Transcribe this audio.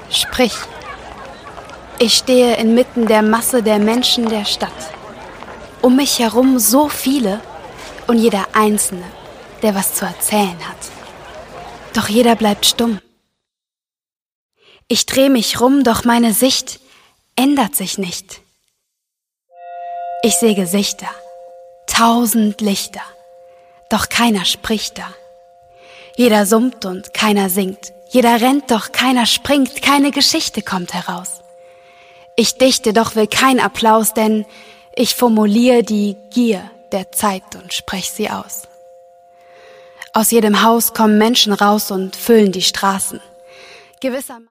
Sprich. Ich stehe inmitten der Masse der Menschen der Stadt. Um mich herum so viele und jeder Einzelne, der was zu erzählen hat. Doch jeder bleibt stumm. Ich drehe mich rum, doch meine Sicht ändert sich nicht. Ich sehe Gesichter, 1000 Lichter, doch keiner spricht da. Jeder summt und keiner singt, jeder rennt, doch keiner springt, keine Geschichte kommt heraus. Ich dichte, doch will kein Applaus, denn ich formuliere die Gier der Zeit und sprech sie aus. Aus jedem Haus kommen Menschen raus und füllen die Straßen. Gewissermaßen